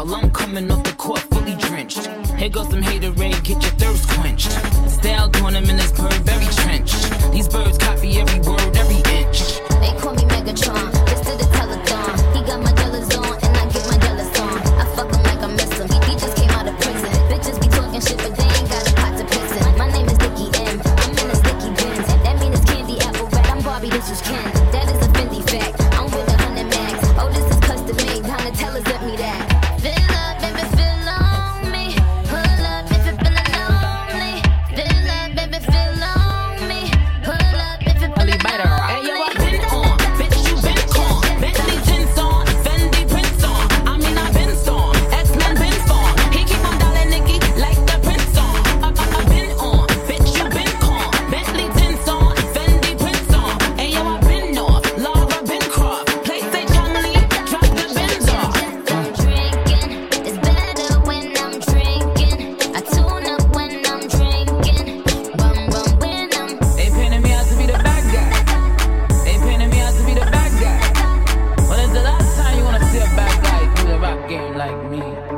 while I'm coming off the court fully drenched. Here goes some haterade, get your thirst quenched. Style doing them in this Burberry trench. These birds copy every word, every inch. They call me Megatron, just to the telethon. He got my jealous on, and I get my jealous on. I fuck him like I miss him, he just came out of prison. Bitches be talking shit, but they ain't got a pot to piss in. My name is Dickie M, I'm in a sticky bins. That mean it's candy apple red, I'm Barbie, this is Ken. That is a Fendi fact, I'm with 100 max. Oh, this is custom made, Donatella sent me that. Fill up, baby, fill on me. Pull up if you're feeling lonely. Fill up, baby, fill on me. Pull up if you're feeling lonely. Hey, yo, I've been on, bitch, you been con. Bentley tints on, Fendi prints on. I mean, I've been storm, X-Men been form. He keep on dialing Nicki like the Prince on. I've been on, bitch, you been con. Bentley tints on, Fendi prints on. Hey, yo, I've been off, Laura been Croft. Place say Chun-Li, drop the Benz off. I'm drinking, it's better when I'm drinking. I tune up when I'm drinking. Rum when I'm. They painted me out to be the bad guy. They painted me out to be the bad guy. When is the last time you wanna see a bad guy do the rap game like me?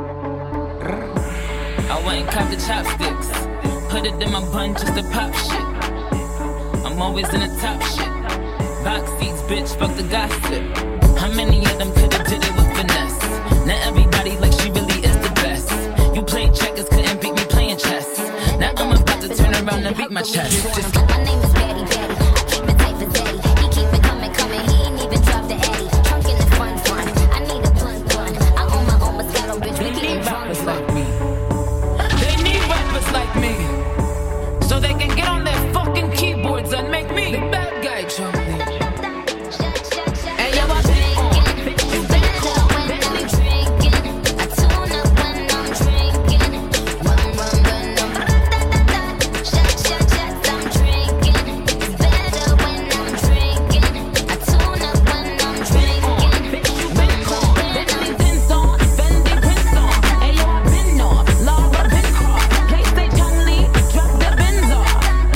I went and copped the chopsticks, put it in my bun just to pop shit. I'm always in the top shit. Box seats, bitch, fuck the gossip. How many of them could've did it with finesse? Now everybody like she really is the best. You played checkers, couldn't beat me playing chess. Now I'm about to turn around and beat my chest. Just My name is Batty Batty. I keep it tight for Daddy. He keep it coming. He ain't even dropped the Addy. Trunk in the front. I need a blunt. I own my own Moscato, bitch. We They getting need drunk. rappers like me. They need rappers like me. So they can get on their fucking keyboards and make me the bad guy, Chun-Li. Hey, yo, I've been on, bitch, you been on, Bentley Drinking. I tune up when I'm drinking. Rum when I'm. Shots, I'm drinking. It's better when I'm drinking. I tune up when I'm drinking. bitch, you been on, Bentley tints on, Fendi prints on. Hey, yo, I've been on, Laura been Croft. Place say Chun-Li, drop the Benz off.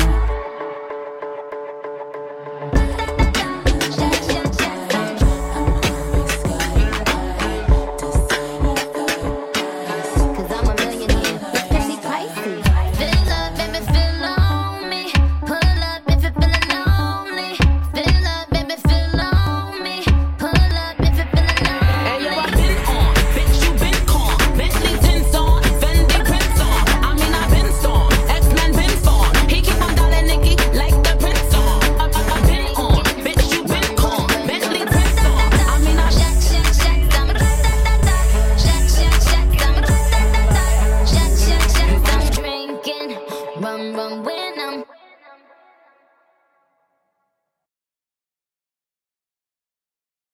Cause I'm a millionaire, especially pricey. Fill up, baby, fill on me. Pull up if you're feeling lonely. Fill up, baby, fill on me. Pull up if you're feeling lonely. Hey, yo, I've been on, bitch, you been con. Bentley tints on, Fendi prints on. I mean, I've been storm, X-Men been form. He keep on dialing Nicki like the Prince on. I've been on, bitch, you been con. Bentley tints on. I mean, I've I'm drinking. Rum